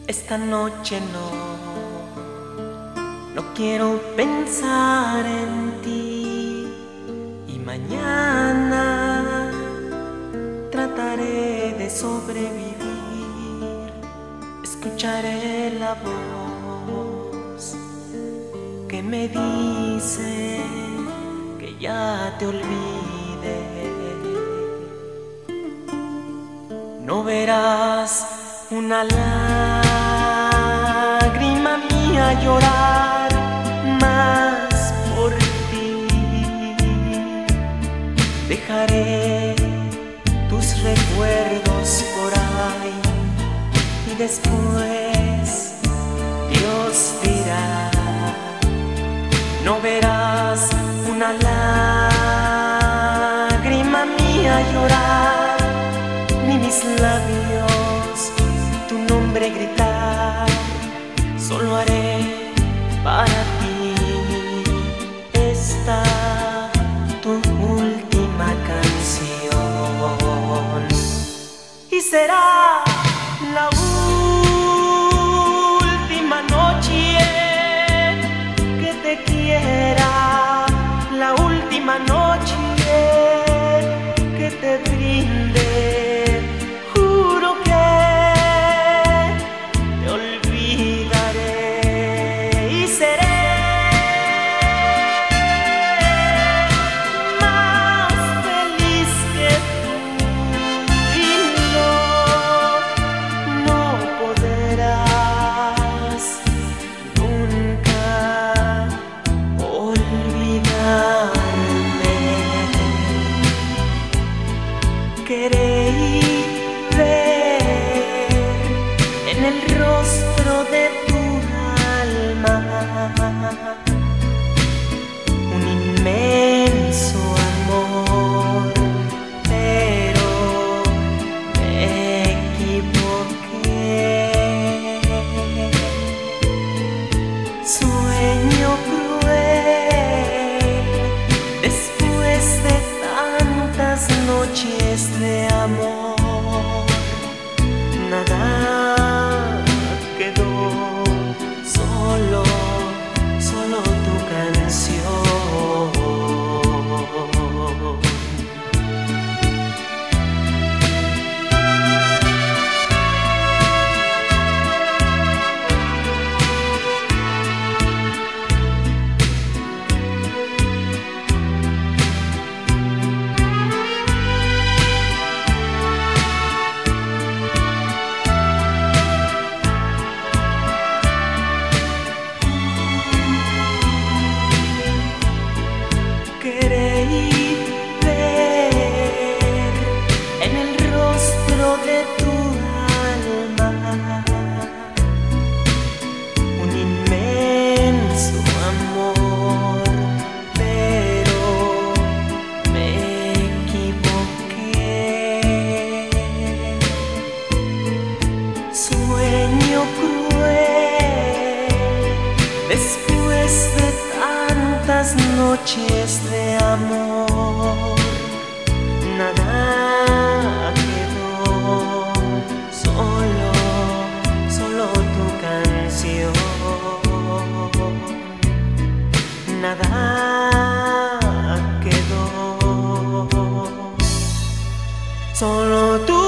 Esta noche no quiero pensar en ti, y mañana trataré de sobrevivir. Escucharé la voz que me dice que ya te olvidé. No verás una lágrima mía llorar más por ti. Dejaré tus recuerdos por ahí y después Dios dirá. No verás una lágrima mía llorar, ni mis labios tu nombre gritar. Solo haré para ti esta tu última canción, y será la última noche que te quiera, la última noche que te brinde. Juro que te olvidaré y seré más feliz que tú, y no podrás nunca olvidarme. Queréis ver en el rostro de tu alma un inmenso amor, pero me equivoqué. Sueño cruel después de tantas noches de amor. Nada quedó, solo tu canción. Queréis ver en el rostro de tu alma un inmenso amor, pero me equivoqué. Sueño cruel después de tantas noches de amor. Nada quedó, solo tu canción. Nada quedó, solo tu